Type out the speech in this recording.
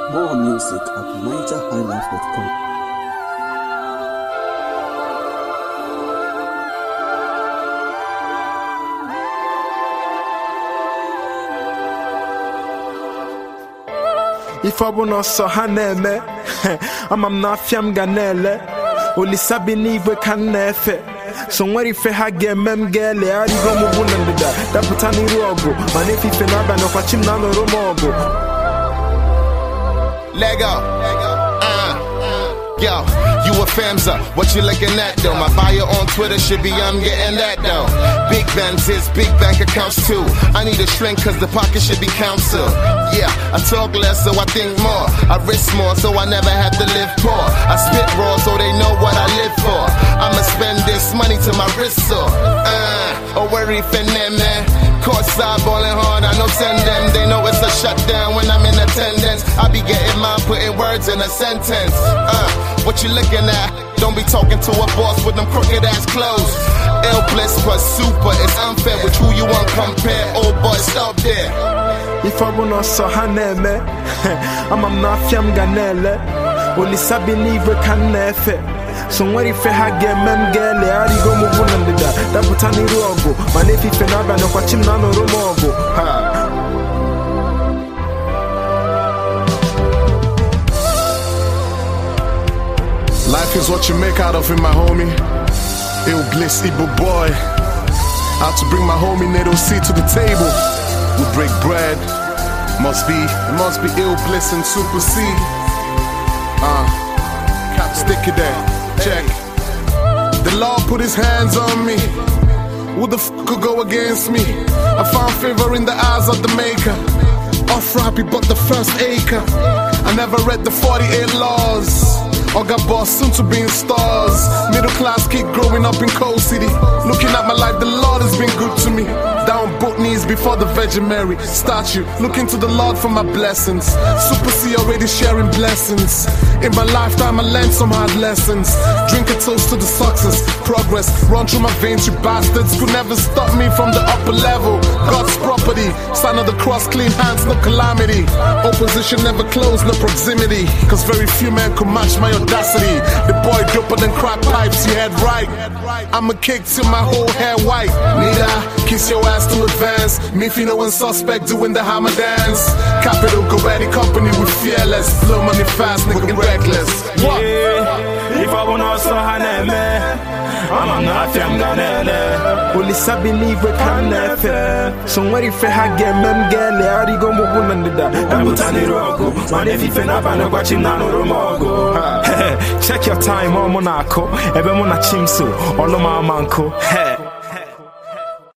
More music at NigerHighlife.com. If I wanna so haneme, I'm not fiam ganele. Oli sabini we can nefe. So what if I get mem gele? I go move on that putani rogo. Man if you na no fachim na no romogo. Lego. Yo, you a famza, what you looking at though? My bio on Twitter should be I'm getting that though. Big bands is big bank accounts too. I need a shrink cause the pocket should be counsel. Yeah, I talk less so I think more. I risk more so I never have to live poor. I spit raw so they know what I live for. I'ma spend this money till my wrist sore. Oh worry for them man. Courtside ballin' hard, I know send them. They know it's a shutdown when I'm in attendance. I be getting mine, putting words in a sentence. What you looking at? Don't be talking to a boss with them crooked ass clothes. Ill bliss plus super, it's unfair with who you want compare. Old boy, stop there. If I wanna so haneme, I'm not fiam ganele. Oli sabini we can nefe. So what if I get mem gele? I go move on that putani rogo. Man if you na no fachim na no romogo. Life is what you make out of it, my homie. Ill bliss, Igbo boy. Out to bring my homie Nedo C to the table. We break bread. It must be ill bliss and super C. Stick it there. Check. The Lord put his hands on me. Who the f could go against me? I found favor in the eyes of the maker. Off happy but the first acre. I never read the 48 laws. Or got boss soon to be in stars. Middle class kid growing up in Cold City. Looking at my life, the Lord has been good to me. Down both knees before the Virgin Mary statue. Looking to the Lord for my blessings. Super C already sharing blessings. In my lifetime I learned some hard lessons. Drink a toast to the success, progress. Run through my veins, you bastards could never stop me from the upper level. God's property, sign of the cross, clean hands, no calamity. Opposition never close, no proximity. Cause very few men could match my audacity. The boy doper than crack pipes, you had right. I'ma kick till my whole hair white. Need I kiss your ass to advance? Me if you know one suspect doing the hammer dance. Capital go ready company with fearless. Blow money fast, nigga reckless. What? Yeah, if I wanna so haneme, I'm not fiam ganele. Oli sabini we can nefe. So what if I get mem gele? I go move on that putani rogo. Man if you na no fachim na no romogo. Check your time, Monaco. Ebe mona chimso, Oloma manko.